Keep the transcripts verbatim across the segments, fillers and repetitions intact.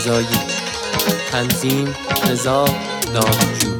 رضایی. تنظیم رضا دارجو.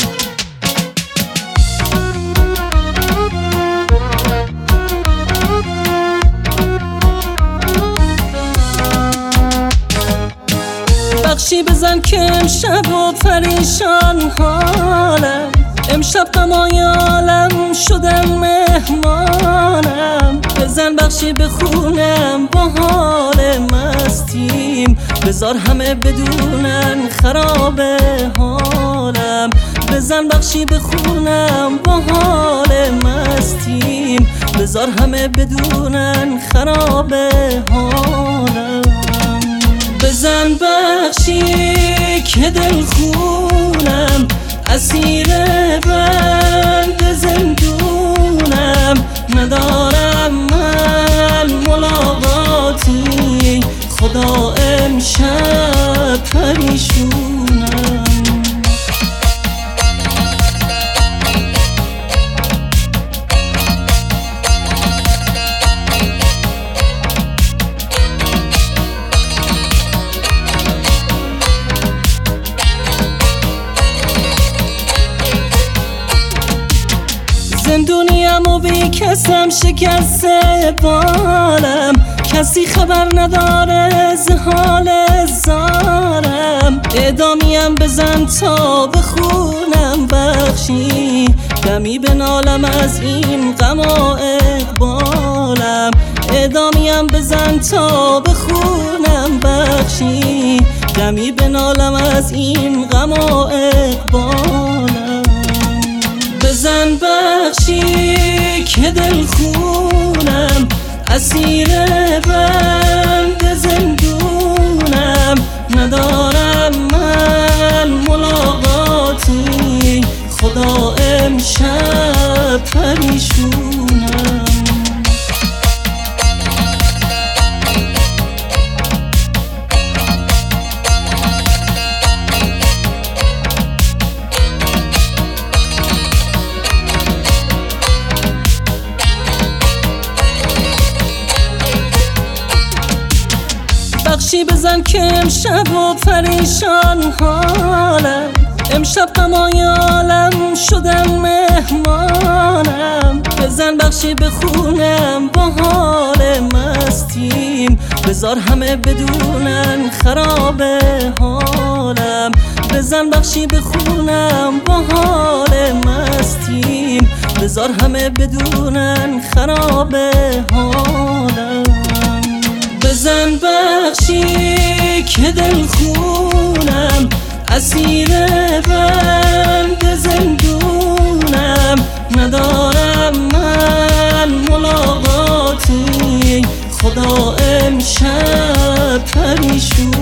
بخشی بزن که امشب و پریشان حالم، امشب غمای عالم شدم مهمانم. بزن بخشی بخونم با حال مستیم، بذار همه بدونن خراب حالم. بزن بخشی بخونم با حال مستیم، بذار همه بدونن خراب حالم. بزن بخشی که دل خونم، اسیر بند زندونم. ندارم من ملاقاتی، خدا امشب پریشونم. زندونیم و بی کسم شکسته بالم، کسی خبر نداره ز حال زارم. اعدامیم بزن تا بخونم بخشی، دمی بنالم از این غم و اقبالم. اعدامیم بزن تا بخونم بخشی، دمی بنالم از این غم و اقبالم. بزن بخشی که دل خونم، اسیر بند زندونم. ندارم من ملاقاتی، خدا امشب پریشونم. بخشی بزن که امشب و پریشان حالم، امشب غمای عالم شدم مهمانم. بزن بخشی بخونم با حال مستیم، بذار همه بدونن خراب حالم. بزن بخشی بخونم با حال مستیم، بذار همه بدونن خراب حالم. بزن بخشی که دل خونم، اسیر بند زندونم. ندارم من ملاقاتی، خدا امشب پریشونم.